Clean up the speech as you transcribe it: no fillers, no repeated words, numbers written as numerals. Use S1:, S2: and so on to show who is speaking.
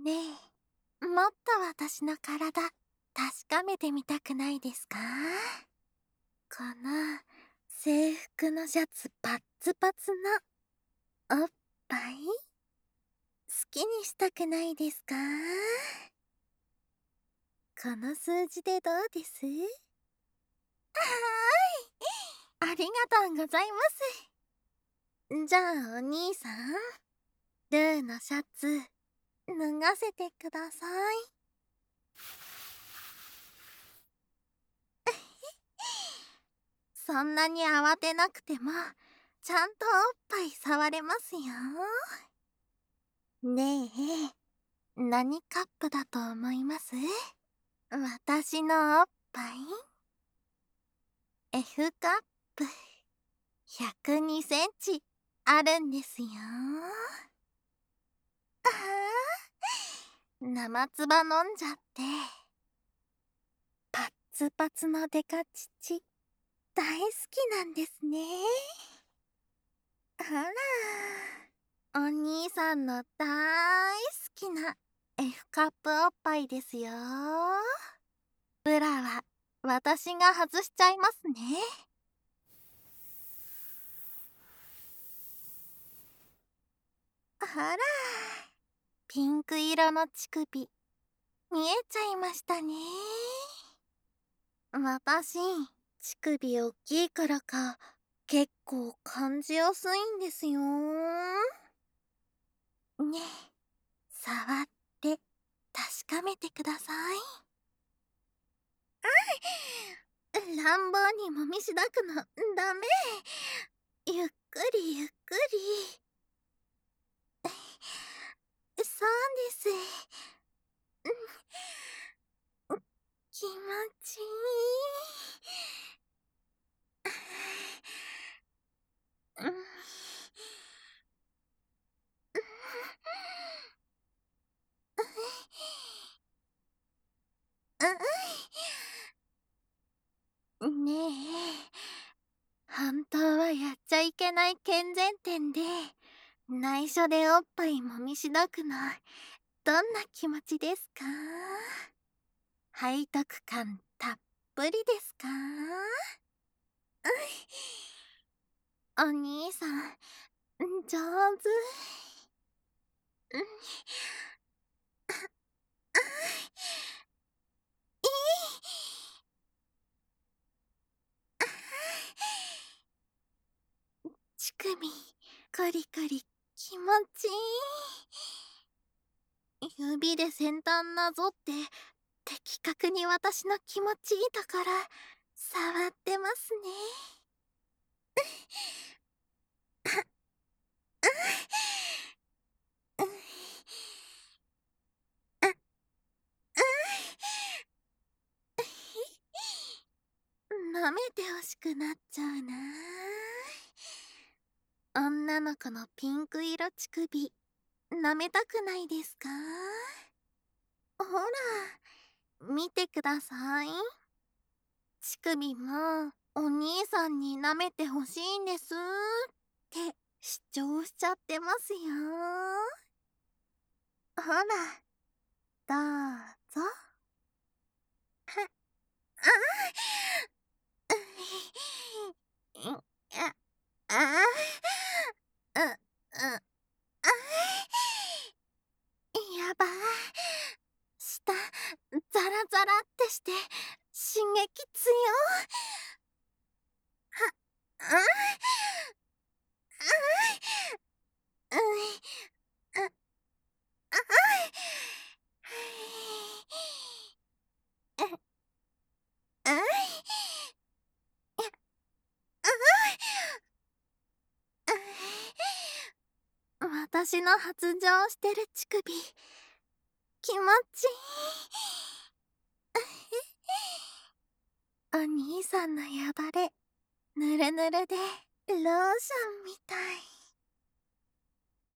S1: ねえ、もっと私の体、確かめてみたくないですか？この制服のシャツパッツパツのおっぱい、好きにしたくないですか？この数字でどうです？はーい、ありがとうございます。じゃあお兄さん、ルーのシャツ、脱がせてください。そんなに慌てなくても、ちゃんとおっぱい触れますよ。ねえ、何カップだと思います？私のおっぱい F カップ102センチあるんですよ。ああ、生唾飲んじゃって。パッツパツのデカ乳大好きなんですね。あら、お兄さんの大好きな F カップおっぱいですよ。ブラは私が外しちゃいますね。あら、ピンク色の乳首見えちゃいましたね。私、乳首おっきいからか結構感じやすいんですよ。ねえ、触って確かめてください。乱暴にもみしだくのダメ。ゆっくりゆっくり。そうです。気持ちいい。ねえ、本当はやっちゃいけない健全点で、内緒でおっぱいもみしだくの、どんな気持ちですか？背徳感たっぷりですか？お兄さん、上手。乳首、コリコリ、気持ちいい。指で先端なぞって、的確に私の気持ちいいところ、触ってますね。舐めてほしくなっちゃうな。女の子のピンク色乳首、舐めたくないですか？ほら、見てください。乳首もお兄さんに舐めてほしいんですって主張しちゃってますよ。ほら、どうぞ。ああ、ああ、う、う、やばい。舌、ザラザラってして、刺激強。あ、あ、う、あ、あ、私の発情してる乳首、気持ちいい。お兄さんのヤバレ、ぬるぬるでローションみたい。